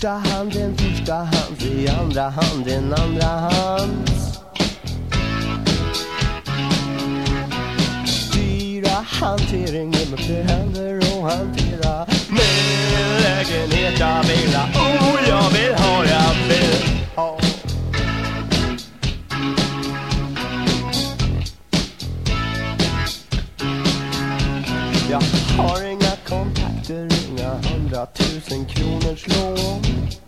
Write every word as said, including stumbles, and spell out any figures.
första hand en första hand, i andra hand en andra hand. Styra hanteringen med fler händer och hantera min lägenhet jag vill ha. Oh, jag vill ha, jag vill ha. Jag har inga kontakter, inga hundratusen kronors lån.